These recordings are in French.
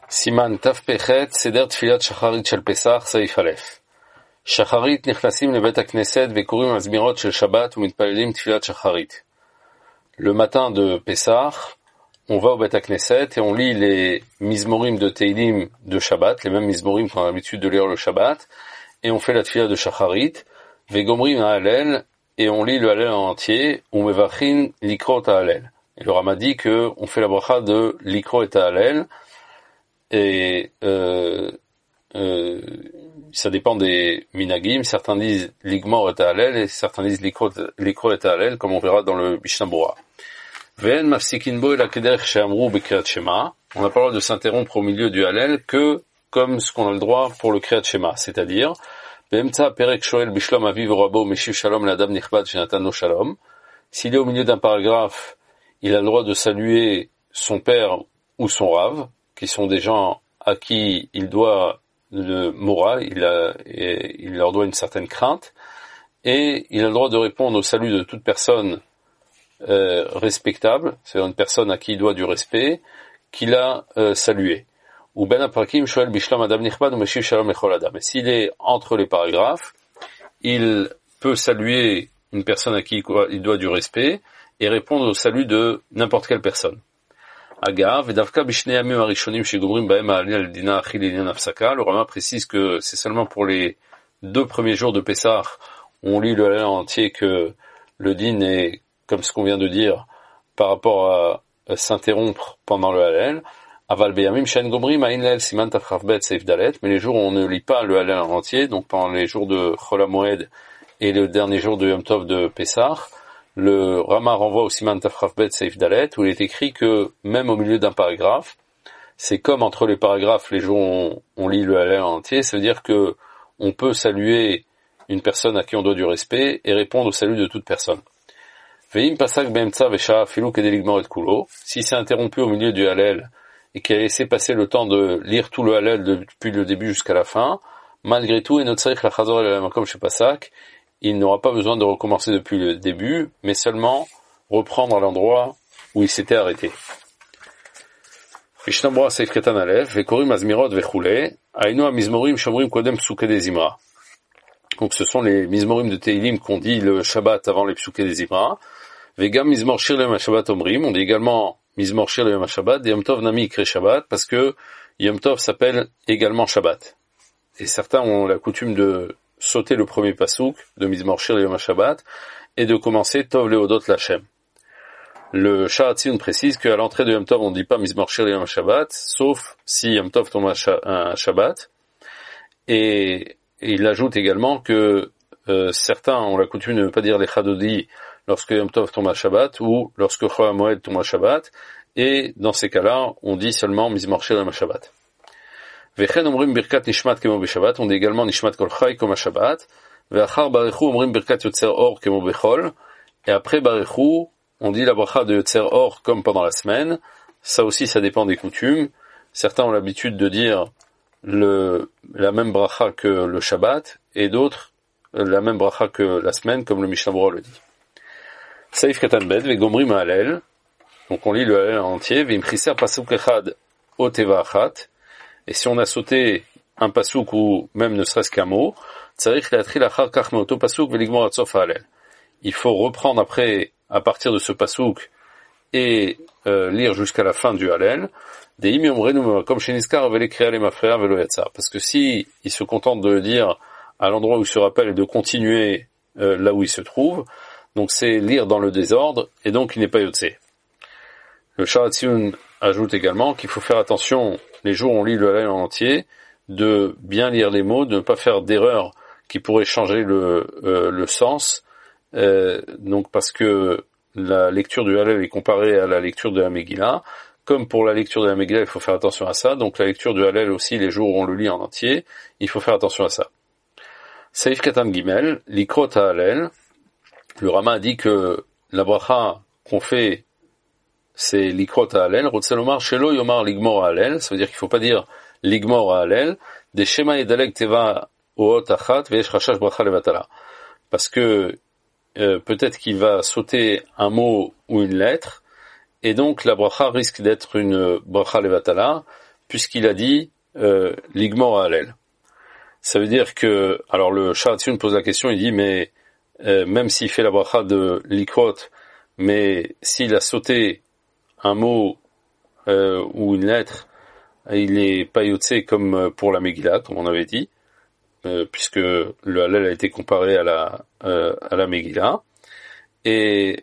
סימן תפ"ח, סדר תפילת שחרית של פסח, סעיף א'. שחרית נכנסים לבית הכנסת וקוראים הזמירות של שבת ומתפללים תפילת שחרית. Le matin de Pessah, on va au Beth Knesset et on lit les mizmorim de Teilim de Shabbat, les mêmes mizmorim qu'on a l'habitude de lire le Shabbat, et on fait la tefila de Shacharit, Vegomrim ha'alel, et on lit le Hallel en entier, ou Mevachin likrot ha'alel. Et le Rama dit que on fait la bracha de likro et ha'alel, et ça dépend des minagim, certains disent ligmor et ha'alel, et certains disent likro et ha'alel, comme on verra dans le Mishnah Berurah. On n'a pas le droit de s'interrompre au milieu du Hallel que comme ce qu'on a le droit pour le Kriyat Shema, c'est-à-dire s'il est au milieu d'un paragraphe, il a le droit de saluer son père ou son rave, qui sont des gens à qui il doit le mora, il leur doit une certaine crainte, et il a le droit de répondre au salut de toute personne respectable, c'est-à-dire une personne à qui il doit du respect, qu'il a salué. Ou ben aprakim shoel bishlam adam nichbad ou meshiv shalom lechol adam. Et s'il est entre les paragraphes, il peut saluer une personne à qui il doit du respect et répondre au salut de n'importe quelle personne. Agav, et davka bishnei yamim harishonim shegomrim bahem ha'alel al dina achil inyan afsaka. Le Rama précise que c'est seulement pour les 2 premiers jours de Pessah où on lit le Hallel entier que le din est comme ce qu'on vient de dire, par rapport à s'interrompre pendant le Hallel. Aval beyamim she'en gomrim ha'in la'el siman tafchaf bet seif dalet, mais les jours où on ne lit pas le Hallel en entier, donc pendant les jours de Chol HaMoed et le dernier jour de Yom Tov de Pessah, le Rama renvoie au siman tafchaf bet seif dalet, où il est écrit que même au milieu d'un paragraphe, c'est comme entre les paragraphes les jours où on lit le Hallel en entier, ça veut dire que on peut saluer une personne à qui on doit du respect et répondre au salut de toute personne. Si c'est interrompu au milieu du Hallel et qu'il a laissé passer le temps de lire tout le Hallel depuis le début jusqu'à la fin, malgré tout, il n'aura pas besoin de recommencer depuis le début, mais seulement reprendre à l'endroit où il s'était arrêté. Donc ce sont les mizmorim de Teilim qu'on dit le Shabbat avant les psuké des Zimra. Vegam mizmor shir le Yom HaShabbat omrim, on dit également mizmor shir le Yom HaShabbat, Yom Tov nami ikre Shabbat, parce que Yom Tov s'appelle également Shabbat. Et certains ont la coutume de sauter le premier pasouk de mizmor shir le Yom HaShabbat et de commencer Tov leodot l'Hashem. Le Sha'atziyun précise qu'à l'entrée de Yom Tov on ne dit pas mizmor shir le Yom HaShabbat, sauf si Yom Tov tombe un Shabbat. Et il ajoute également que certains ont la coutume de ne pas dire les Chadodi lorsque Yom Tov tombe à Shabbat ou lorsque Chol HaMoed tombe à Shabbat, et dans ces cas-là, on dit seulement Mizmor Shir Yom HaShabbat. Vechen omrim birkat nishmat kemo b'Shabbat, on dit également nishmat kol chai comme à Shabbat. Ve'achar barechu omrim birkat yotzer or kemo b'chol, et après barechu, on dit la bracha de yotzer or comme pendant la semaine. Ça aussi, ça dépend des coutumes. Certains ont l'habitude de dire la même bracha que le Shabbat, et d'autres la même bracha que la semaine, comme le Mishnah Berurah le dit. Saif katan bet, vegomrim ha'alel, donc on lit le Hallel entier, vim chiser pasuk echad o teva achat, et si on a sauté un pasuk ou même ne serait-ce qu'un mot, tzarich le'atril achar kach me'oto pasuk veligmor ad sof ha'alel. Il faut reprendre après, à partir de ce pasuk, et lire jusqu'à la fin du Hallel, parce que si il se contente de le dire à l'endroit où il se rappelle et de continuer là où il se trouve, donc c'est lire dans le désordre et donc il n'est pas yotze. Le Sha'atziyun ajoute également qu'il faut faire attention les jours où on lit le Hallel en entier de bien lire les mots, de ne pas faire d'erreurs qui pourraient changer le sens, donc parce que la lecture du Hallel est comparée à la lecture de la Megillah. Comme pour la lecture de la Megillah, il faut faire attention à ça. Donc la lecture du Hallel aussi, les jours où on le lit en entier, il faut faire attention à ça. Saif Katan Gimel, Likrot Hallel. Le Rama a dit que la bracha qu'on fait, c'est Likrot Hallel. Rotzelomar Shelo Yomar Ligmor Hallel. Ça veut dire qu'il ne faut pas dire Ligmor Hallel. Des Shema Yedalek Teva Oot Achat Ve'esh Rashash Bracha Levatala. Parce que peut-être qu'il va sauter un mot ou une lettre, et donc la bracha risque d'être une bracha levatala, puisqu'il a dit Ligmor à Hallel. Ça veut dire que, alors le Sharatzion pose la question, il dit, mais même s'il fait la bracha de Likrot, mais s'il a sauté un mot ou une lettre, il est pas yotzé comme pour la Megillah, comme on avait dit, puisque le Hallel a été comparé à la Megillah. Et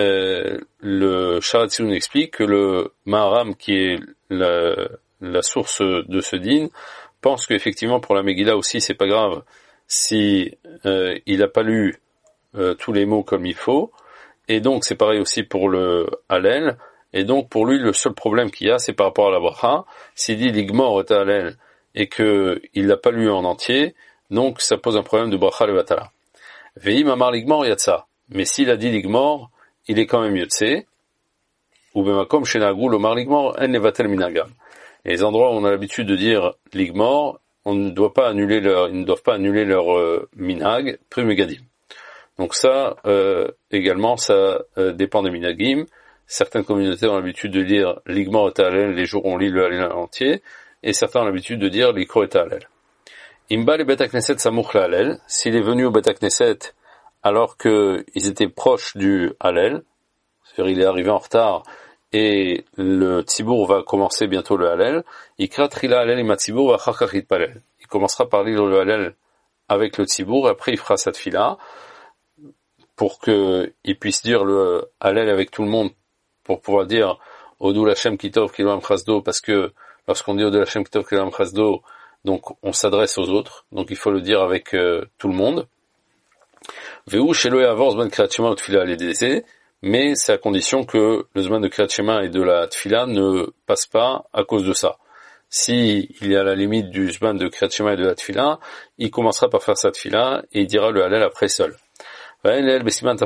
le Sharatzion explique que le Maharam, qui est la source de ce din, pense qu'effectivement pour la Megillah aussi c'est pas grave si il a pas lu tous les mots comme il faut, et donc c'est pareil aussi pour le Hallel, et donc pour lui le seul problème qu'il y a c'est par rapport à la bracha. S'il dit Ligmor et Hallel et que il l'a pas lu en entier, donc ça pose un problème de bracha levatala. Ve'im amar Ligmor yatsa, mais s'il a dit Ligmor, il est quand même yotse, ou bemakom shenagu lomar Ligmor en levatel minagam. Et les endroits où on a l'habitude de dire Ligmor, ils ne doivent pas annuler leur minag, primegadim. Donc ça, également, ça dépend des minagim. Certaines communautés ont l'habitude de dire Ligmor et Hallel les jours où on lit le Hallel entier, et certains ont l'habitude de dire Likro et Hallel. Imba le Bet HaKnesset samuch la Hallel, s'il est venu au Bet HaKnesset alors qu'ils étaient proches du Hallel, c'est-à-dire il est arrivé en retard, et le Tzibour va commencer bientôt le Hallel, Ikra Trila Hallel ima Tzibour v'achar kach yitpalel. Il commencera par lire le Hallel avec le Tzibour, et après il fera sa tfila, pour que il puisse dire le Hallel avec tout le monde, pour pouvoir dire Odou Lachem Kitov Kiloam Chasdo, parce que lorsqu'on dit Odou Lachem Kitov Kiloam Chasdo, donc on s'adresse aux autres, donc il faut le dire avec tout le monde. Ve'u shelo ya'avor zman kriyat shema u'tfila al-yedei, mais c'est à condition que le zman de kriyat shema et de la tfila ne passe pas à cause de ça. Si il est à la limite du zman de kriyat shema et de la tfila, il commencera par faire sa tfila et il dira le Hallel après seul. Et le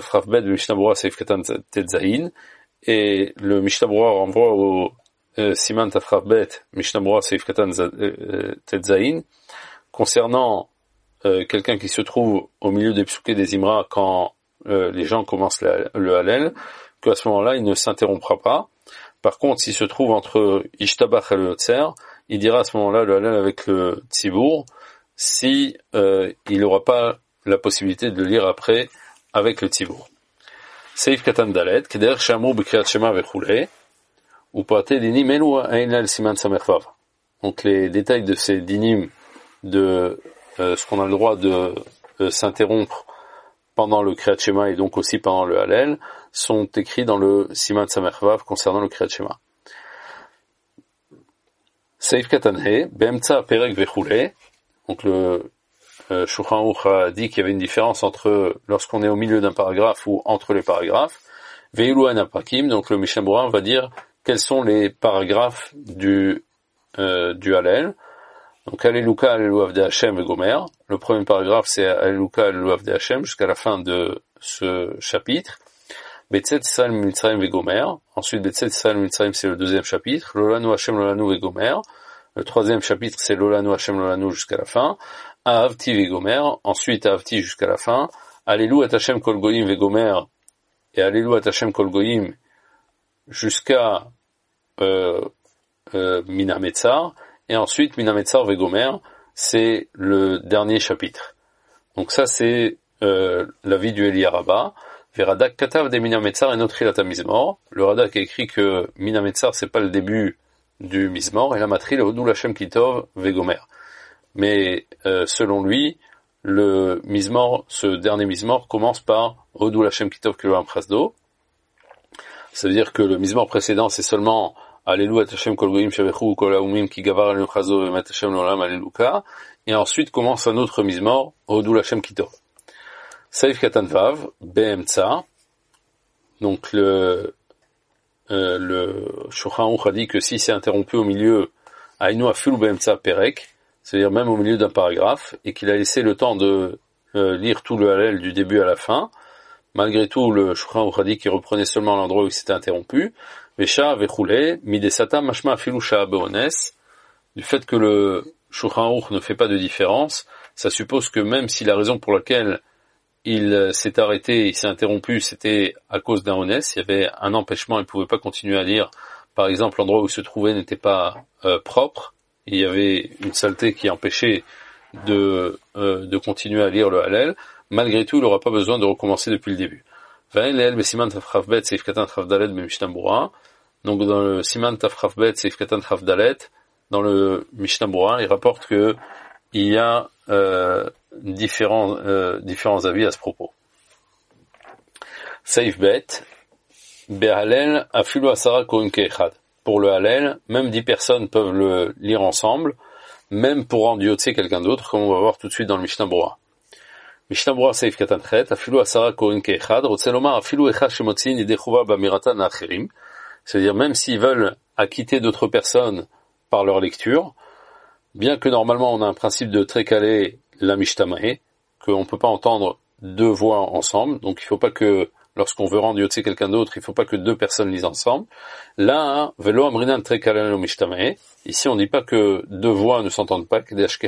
Mishnah Berurah renvoie au Siman Tafraf Bet, Mishnah Berurah Seif Katan Tetzaïn, concernant quelqu'un qui se trouve au milieu des psuké des Imra quand les gens commencent le Hallel, qu'à ce moment-là, il ne s'interrompra pas. Par contre, s'il se trouve entre Ishtabach et le Yotzer, il dira à ce moment-là le Hallel avec le Tzibour, si il n'aura pas la possibilité de le lire après avec le Tzibour. Seif Katan Dalet, Keder Shamur B'Kriyat Shema Vechulei, ou Pate Dinim Elu Einal Siman Samervav. Donc les détails de ces dinim, de ce qu'on a le droit de s'interrompre pendant le Kriyat Shema et donc aussi pendant le Hallel, sont écrits dans le Siman Samervav concernant le Kriyat Shema. Seif Katan He, Be'emtza Perek Vechulei, donc le Shulchan Aruch a dit qu'il y avait une différence entre lorsqu'on est au milieu d'un paragraphe ou entre les paragraphes. Veilu anaprakim, donc le Mishnah Berurah va dire quels sont les paragraphes du Hallel. Donc Alléluia, Alléluia Avdei Hashem et Gomer. Le premier paragraphe c'est Alléluia, Alléluia Avdei Hashem jusqu'à la fin de ce chapitre. Betzet Israël Mitzrayim et Gomer. Ensuite Betzet Israël Mitzrayim c'est le deuxième chapitre. Lolanu Hashem Lolanu et Gomer. Le troisième chapitre c'est Lolanu Hashem Lolanu jusqu'à la fin. Ahavti Vegomer, ensuite Ahavti jusqu'à la fin, Alléluia Hashem Kol Goyim Vegomer, et Alléluia Hashem Kol Goyim jusqu'à Mina Metzar, et ensuite Mina Metzar Vegomer, c'est le dernier chapitre. Donc ça c'est la vie du Eli Rabba. Veradak Katav de Mina Metzar et Notrilat Mizmor. Le Radak a écrit que Mina Metzar c'est pas le début du Mizmor, et la matrice le Hodul Hashem Kitov Vegomer. Mais selon lui, le Mizmor, ce dernier Mizmor, commence par Hodul Hashem Kitov Kiloam Chasdo. Ça veut dire que le Mizmor précédent, c'est seulement Alléluia Hashem Kol Goyim Shavechu Kol Haumim Ki Gavar Alenu Chasdo Vemet Hashem Lolam Alléluia. Et ensuite commence un autre Mizmor, Hodul Hashem Kitov. Saif Katan Vav, Be'emtza. Donc le Shulchan Aruch a dit que si c'est interrompu au milieu, Ainu Afilu Be'emtza Perek, c'est-à-dire même au milieu d'un paragraphe, et qu'il a laissé le temps de lire tout le Hallel du début à la fin. Malgré tout, le Shulchan Aruch a dit qu'il reprenait seulement l'endroit où il s'était interrompu. Vesha Vechulei, Midesata Mashma Afilu Sha'a Be'ones, du fait que le Shulchan Aruch ne fait pas de différence, ça suppose que même si la raison pour laquelle il s'est arrêté, il s'est interrompu, c'était à cause d'un onès, il y avait un empêchement, il ne pouvait pas continuer à lire par exemple, l'endroit où il se trouvait n'était pas propre, il y avait une saleté qui empêchait de continuer à lire le Hallel, malgré tout, il n'aura pas besoin de recommencer depuis le début. Donc dans le Siman Tafrafbet Seif Katan Chafdalet, dans le Mishnah Berurah, il rapporte que il y a différents avis à ce propos. Seif Bet Behalel Afilu Asara Kohen Keechad. Pour le Hallel, même 10 personnes peuvent le lire ensemble, même pour rendre Yotze quelqu'un d'autre, comme on va voir tout de suite dans le Mishnah Berurah. Mishnah Berurah Seif Katan Chet, Afilu Asara Kohen Keechad, Rotzelomar Afilu Echad Shemotzin Yedei Chuva Bamiratan Acherim. C'est-à-dire même s'ils veulent acquitter d'autres personnes par leur lecture, bien que normalement on a un principe de trékalé la mishtamae, qu'on ne peut pas entendre deux voix ensemble, donc il ne faut pas que, lorsqu'on veut rendre yotze quelqu'un d'autre, il ne faut pas que deux personnes lisent ensemble. Là, velo amrinan trékalé la mishtamae, ici on ne dit pas que deux voix ne s'entendent pas,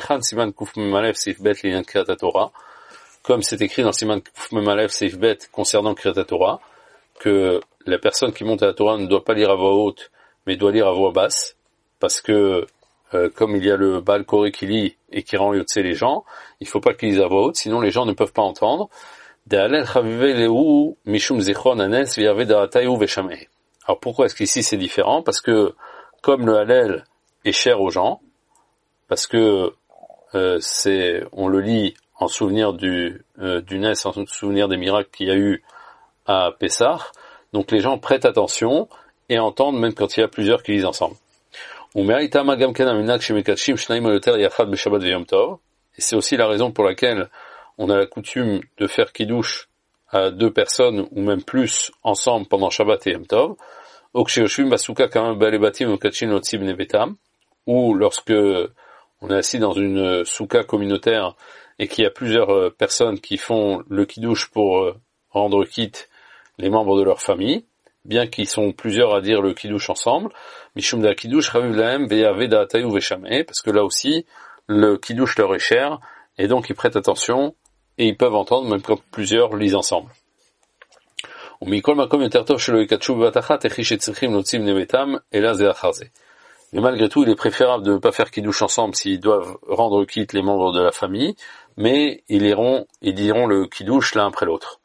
comme c'est écrit dans Siman Kuf Memalev Seif Bet concernant Kriyat Torah, que la personne qui monte à la Torah ne doit pas lire à voix haute, mais doit lire à voix basse, parce que comme il y a le Baal Koré qui lit et qui rend yotze les gens, il ne faut pas qu'ils lisent à voix haute, sinon les gens ne peuvent pas entendre. Alors pourquoi est-ce qu'ici c'est différent? Parce que comme le Hallel est cher aux gens, parce que on le lit en souvenir du Nes, en souvenir des miracles qu'il y a eu à Pessah, donc les gens prêtent attention et entendent même quand il y a plusieurs qui lisent ensemble. Et c'est aussi la raison pour laquelle on a la coutume de faire kiddush à deux personnes ou même plus ensemble pendant Shabbat et Yom Tov, ou lorsque on est assis dans une souka communautaire et qu'il y a plusieurs personnes qui font le kiddush pour rendre quitte les membres de leur famille, bien qu'ils sont plusieurs à dire le kiddush ensemble, mishum da kiddush chaviv lahem ve'yaveh da'atayu ve'shameh, parce que là aussi, le kiddush leur est cher, et donc ils prêtent attention, et ils peuvent entendre même quand plusieurs lisent ensemble. Mais malgré tout, il est préférable de ne pas faire kiddush ensemble s'ils doivent rendre quitte les membres de la famille, mais ils diront le kiddush l'un après l'autre.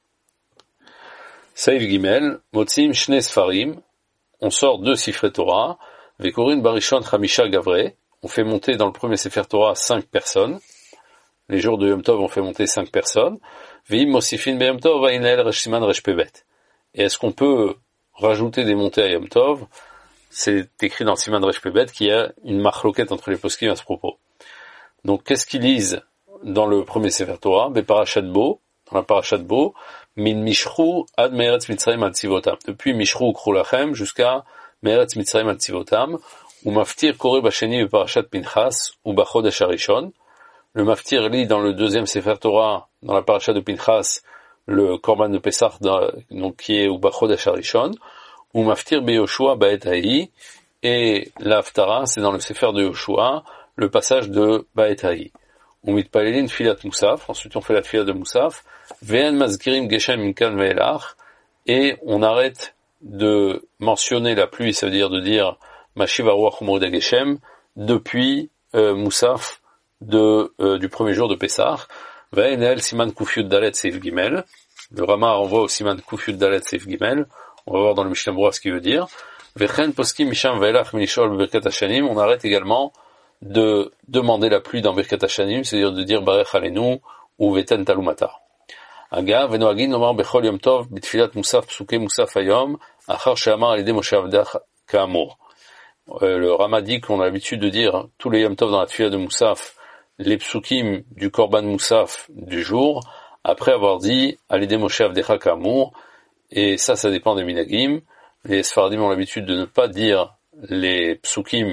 Saïf Gimel, Motzim Shne Sfarim, on sort deux Sifrei Torah, Vekorin Barishon Chamisha Gavre, on fait monter dans le premier Sefer Torah 5 personnes, les jours de Yom Tov on fait monter 5 personnes, Veim Mosifin Be Yom Tov, Vainel Reshsiman Reshpebet. Et est-ce qu'on peut rajouter des montées à Yom Tov? C'est écrit dans Siman Reshpebet qu'il y a une machloket entre les poskim à ce propos. Donc qu'est-ce qu'ils lisent dans le premier Sefer Torah? Beparashat Bo, dans la Parashat Bo, Min Mishru ad Meretz Mitzrayim al Tzivotam. Depuis Mishru Krulachem jusqu'à Meretz Mitzrayim al Tzivotam, ou Maftir Koré Basheni Parashat Pinchas, ou Bachodesh Harishon. Le Maftir lit dans le deuxième Sefer Torah, dans la Parashat de Pinchas, le Korban de Pessah, donc qui est ou Bachodesh Harishon, ou Maftir Be Yoshua Ba'et Ha'i, et la Haftara, c'est dans le Sefer de Yoshua, le passage de Ba'et Ha'i. On mitpalelin filat Moussaf, ensuite on fait la filat de Moussaf, ve'en mazkirim geshem minkan ve'elach, et on arrête de mentionner la pluie, ça veut dire de dire Mashiv haruach u'moed geshem, depuis Moussaf du premier jour de Pessah. Ve'en el siman kufyud dalet seif gimel, le Rama renvoie au siman kufyud dalet seif gimel, on va voir dans le Mishnah Berurah ce qu'il veut dire. Ve'chen poskim misham ve'elach minishol beberkat hashanim, on arrête également de demander la pluie dans Birkat Hashanim, c'est-à-dire de dire Barech Alenu ou Veten Talumata. Aga, venoagin nomar bechol yom tov, bitfilat Moussaf psuke Moussaf ayom, achar she'amar alideh Moshe Avdach ka'amur. Le Rama dit qu'on a l'habitude de dire tous les yom tov dans la tfila de Moussaf, les psukim du korban Moussaf du jour, après avoir dit alideh Moshe Avdach ka'amur, et ça dépend des minagim. Les Sfaradim ont l'habitude de ne pas dire les psukim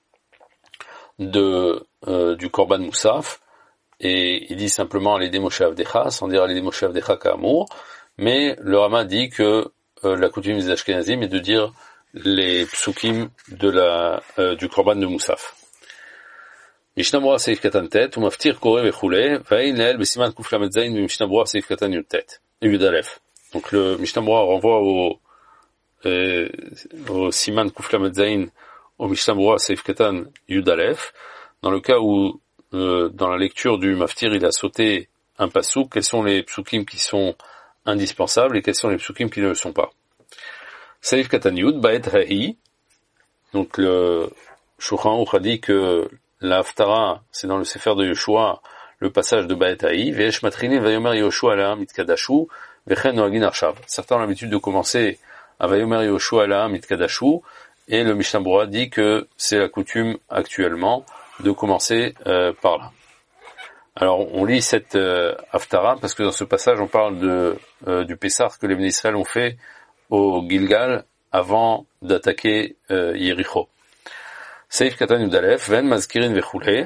du Korban Moussaf, et il dit simplement les Moshe Avdecha, sans dire les Moshe Avdecha Ka'amur, mais le Rama dit que la coutume des Ashkenazim est de dire les psukim du Korban de Moussaf. Mishnah Berurah Seif Katan Tet, Umaftir Koré Vechule, Vaïn Leel Besiman Kuf Lamed Zayin, Mishnah Berurah Seif Katan Yud Tet, Yud Aleph. Donc le Mishnah Berurah renvoie au au Siman Kuflamet Zain, au Mishnah Berurah Seif Katan Yud Aleph, dans le cas où, dans la lecture du Maftir, il a sauté un pasouk, quels sont les psukim qui sont indispensables et quels sont les psukim qui ne le sont pas. Seif Katan Yud, Ba'et Ha'i, donc le Shulchan Aruch a dit que la Haftara, c'est dans le Sefer de Yoshua, le passage de Ba'et Ha'i, Ve'esh Matrine Vayomer Yoshua La'am Mitkadashu, Vechen Noagin Arshav. Certains ont l'habitude de commencer à Vayomer Yoshua La'am Mitkadashu, et le Mishnah Berurah dit que c'est la coutume actuellement de commencer par là. Alors on lit cette Haftara parce que dans ce passage on parle du Pessah que les Bnei Israël ont fait au Gilgal avant d'attaquer Yericho. Seif Katan Yud Aleph, Ven Mazkirin Vechulé.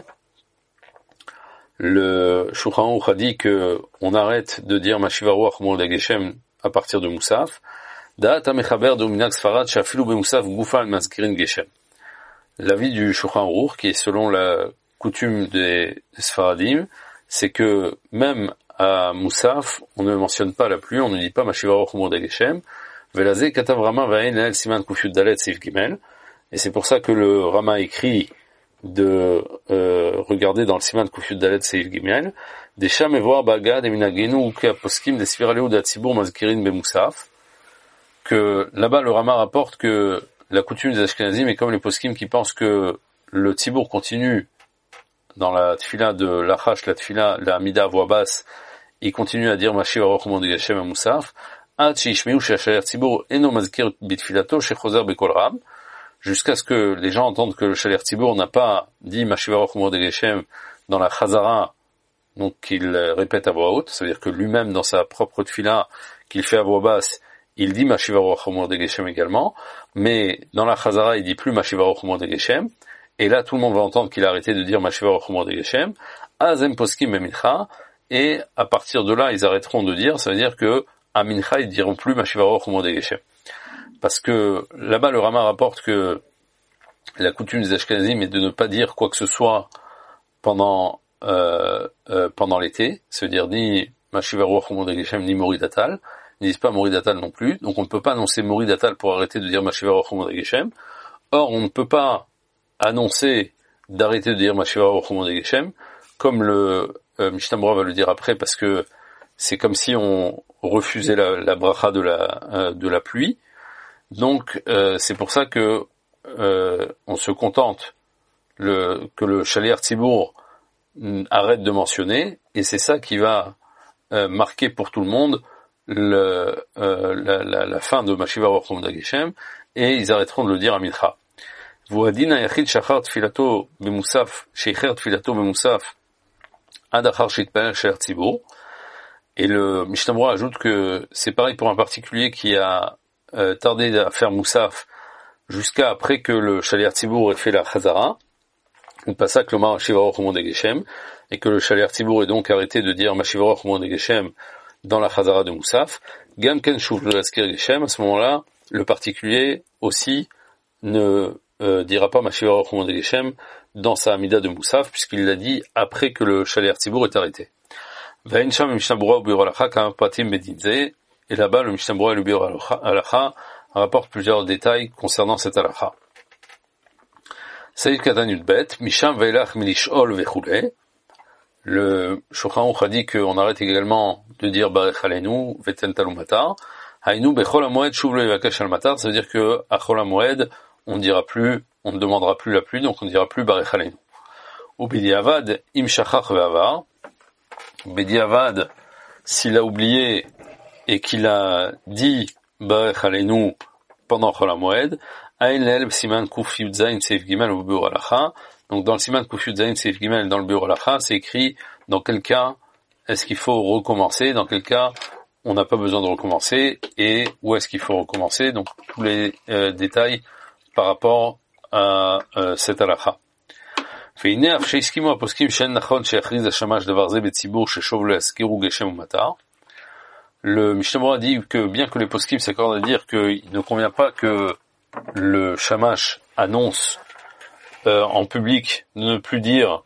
Le Shulchan Aruch a dit que on arrête de dire Mashiva Ruach Mordei Geshem à partir de Moussaf. Da'at HaMechaber de Minhag Sfarad Shafilu B'Moussaf Gufan Mazkirin Geshem. L'avis du Shulchan Aruch, qui est selon la coutume des Sfaradim, c'est que même à Moussaf, on ne mentionne pas la pluie, on ne dit pas Mashiva Ruach Mordei Geshem. Velazé Katav Rama Va'en El Siman Kuf Yud Dalet Seif Gimel. Et c'est pour ça que le Rama écrit de regarder dans le Siman Kuf Yud Dalet Seif Gimel, des Sham Evoar Bagad et Minagenu Uke Aposkim des Sviraleu d'Atzibur Mazkirin B'Moussaf, que là-bas le Rama rapporte que la coutume des Ashkenazim est comme les poskim qui pensent que le Tzibour continue dans la tfila de l'Achash, la tfila, la Amida à voix basse, il continue à dire Mashiv Aruch Mordei Geshem à Moussaf, Ad Sheishmeu She'asher Tzibour Eno Mazkir Bitfilato Shechozer Bekol Ram, jusqu'à ce que les gens entendent que le Shaler Tzibour n'a pas dit Mashiv Aruch Mordei Geshem dans la Chazara, donc qu'il répète à voix haute, ça veut dire que lui-même dans sa propre tfila qu'il fait à voix basse, il dit Mashiv Aruch Mordei Geshem également, mais dans la Chazara, il dit plus Mashiv Aruch Mordei Geshem, et là, tout le monde va entendre qu'il a arrêté de dire Mashiv Aruch Mordei Geshem, Azem Poskim Mincha, et à partir de là, ils arrêteront de dire, ça veut dire que, à Mincha, ils diront plus Mashiv Aruch Mordei Geshem. Parce que, là-bas, le Rama rapporte que la coutume des Ashkenazim est de ne pas dire quoi que ce soit pendant l'été, ça veut dire ni Mashiv Aruch Mordei Geshem, ni Moridatal, ils disent pas Moridatal non plus, donc on ne peut pas annoncer Moridatal pour arrêter de dire Mashiv Aruch Mordei Geshem. Or, on ne peut pas annoncer d'arrêter de dire Mashiv Aruch Mordei Geshem, comme le Mishnah Berurah va le dire après, parce que c'est comme si on refusait la bracha de la pluie. Donc, c'est pour ça que on se contente que le Shaler Tzibour arrête de mentionner, et c'est ça qui va marquer pour tout le monde la fin de Mashiv Aruch Mordei Geshem, et ils arrêteront de le dire à Mincha. והדין היחיד שאחר תפילתו במוסף, שאיחר תפילתו במוסף עד אחר שהתפלל שאר ציבור. Et le Mishnah Berurah ajoute que c'est pareil pour un particulier qui a tardé à faire Moussaf jusqu'à après que le Shaler Tzibour ait fait la Chazara, ou pas ça que le Mashiv Aruch Mordei Geshem, et que le Shaler Tzibour ait donc arrêté de dire Mashiv Aruch Mordei Geshem dans la Chazara de Moussaf. Gam ken shuv l'azkir Geshem, à ce moment-là, le particulier aussi ne dira pas Mashiv Aruch Mordei Geshem dans sa Amida de Moussaf, puisqu'il l'a dit après que le Shaler Tzibour est arrêté. V'ain sham Mishnah Berurah u'Biur Halacha kama pratim bedin zeh, et là-bas le Mishnah Berurah et le Biur Halacha rapportent plusieurs détails concernant cette Halacha. Seif Katan Yud Bet, Misham ve'elach milish'ol vechuleh. Le Shulchan Aruch a dit qu'on arrête également de dire Barech Aleinu v'ten talu matar. Hainu bechol hamoed shuv lo yivakesh al matar, ça veut dire que à chol hamoed on ne demandera plus la pluie, donc on ne dira plus Barech Aleinu. Ou Bediavad, im shachach ve'avar. Bediavad, s'il a oublié et qu'il a dit Barech Aleinu pendant Chol HaMoed, Aïn Lel Siman Kuf Yud Zayin Seif Gimel ou Biur Halacha. Donc dans le Siman Kuf Yud Zayin Seif Gimel dans le Biur Halacha, c'est écrit dans quel cas est-ce qu'il faut recommencer, dans quel cas on n'a pas besoin de recommencer, et où est-ce qu'il faut recommencer, donc tous les détails par rapport à cette halakha. Le Mishnah Berurah dit que bien que les poskim s'accordent à dire qu'il ne convient pas que le shamash annonce en public de ne plus dire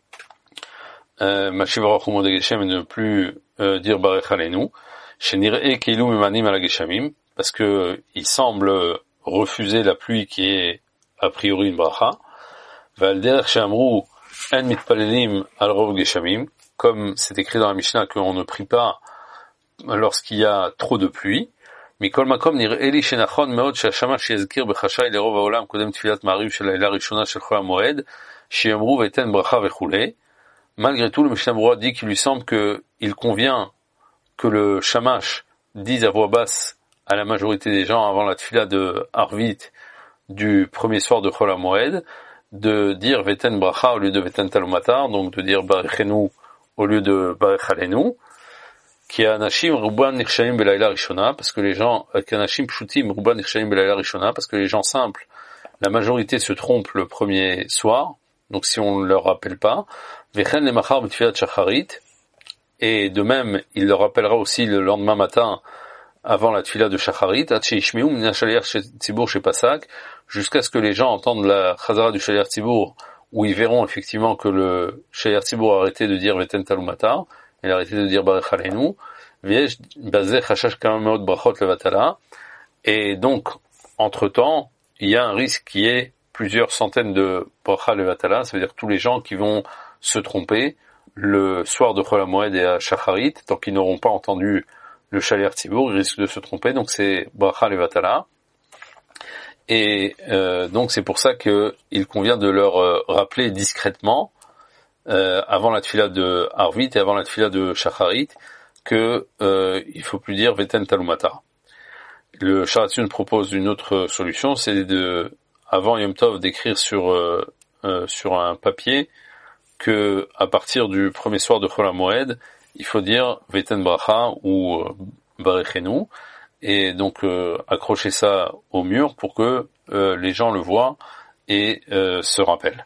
Mashiv Aruch Mordei Geshem et de ne plus dire Barech Aleinu, Shenir'e Keilu Memanim ala Geshamim, parce que il semble refuser la pluie qui est a priori une bracha. Valder Shamru en mitpalelim al rov geshamim, comme c'est écrit dans la Mishnah qu'on ne prie pas lorsqu'il y a trop de pluie. Mikol makom nir'eli shenachon meod shashamash yezkir bechashay lerov haolam kodem tfilat ma'ariv shel ha'ila rishona shel chol hamoed sheyamru veten bracha vechulei. Malgré tout, le Mishnah Berurah dit qu'il lui semble que il convient que le shamash dise à voix basse à la majorité des gens avant la tfila de Arvit du premier soir de Chol HaMoed, de dire Veten Bracha au lieu de Veten Talumatar, donc de dire Barechenu au lieu de Barech Alenu, qui a Anashim Ruban Nirshaim Belayla Rishona, parce que les gens, qui a Anashim Pshutim Ruban Nirshaim Belayla Rishona, parce que les gens simples, la majorité se trompent le premier soir, donc si on ne leur rappelle pas, Vechen le Machar B'Tfilat Shacharit, et de même, il leur rappellera aussi le lendemain matin, avant la tfila de Shacharit, jusqu'à ce que les gens entendent la chazara du Shaliach Tzibur, où ils verront effectivement que le Shaliach Tzibur a arrêté de dire Veten Talumatar, il a arrêté de dire Barech Alenu, et donc, entre-temps, il y a un risque qui est plusieurs centaines de Bracha Levatala, ça veut dire tous les gens qui vont se tromper le soir de Chol HaMoed et à Shacharit, tant qu'ils n'auront pas entendu le Shaliach Tzibur, ils risquent de se tromper, donc c'est Bracha Levatala. Et donc c'est pour ça que il convient de leur rappeler discrètement, avant la tfila de Arvit et avant la tfila de Shacharit, que il faut plus dire Veten Talumata. Le Sharatzion propose une autre solution, c'est de, avant Yom Tov, d'écrire sur un papier que à partir du premier soir de Chol HaMoed, il faut dire Veten Bracha ou Barechenu, et donc accrocher ça au mur pour que les gens le voient et se rappellent.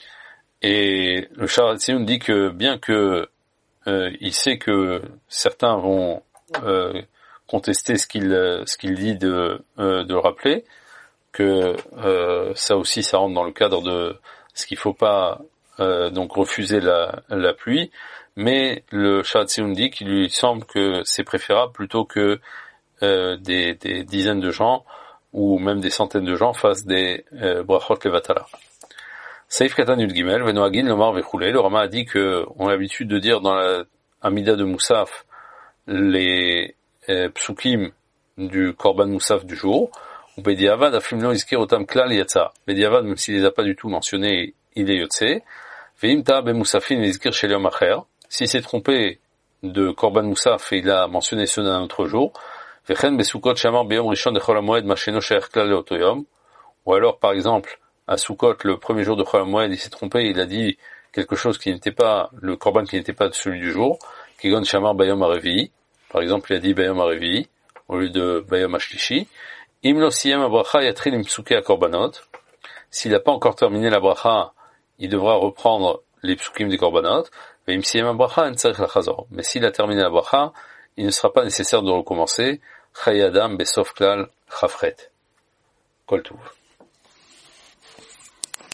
Et le Sharatzion dit que bien que il sait que certains vont contester ce qu'il dit de rappeler, que ça aussi ça rentre dans le cadre de ce qu'il faut pas donc refuser la pluie, mais le Sharatzion dit qu'il lui semble que c'est préférable plutôt que des dizaines de gens ou même des centaines de gens fassent des brachot levatala. Saif Katan Yud Gimel, Venoagin Lomar Vechulei, le Rama a dit que on a l'habitude de dire dans la Amida de Moussaf les psukim du Korban Moussaf du jour, ou Bediavad Afimno Iskir Otam Klal Yatsa. Bediavad, même s'il les a pas du tout mentionnés, il est Yotse. Veim Ta Be Moussafin Iskir Shel Yom Acher. S'il s'est trompé de Korban Moussaf et il a mentionné ceux d'un autre jour, Vechen Besukot Shamar Beyom Rishon de Chol HaMoed Masheno She'er Klal Leoto Yom. Ou alors, par exemple, à Sukkot, le premier jour de Chol HaMoed, il s'est trompé, il a dit quelque chose qui n'était pas, le Korban qui n'était pas celui du jour, Kigon Shamar Bayom HaRevi'i. Par exemple, il a dit Bayom HaRevi'i, au lieu de Bayom HaShlishi. Im lo siyem ha-bracha yatril im psuke ha-korbanot. S'il n'a pas encore terminé la bracha, il devra reprendre les psukim des korbanot. Ve'im siyem ha-bracha en tzarich lachazor. Mais s'il a terminé la bracha, il ne sera pas nécessaire de recommencer. Chay adam besof klal chafret. Kol tuv.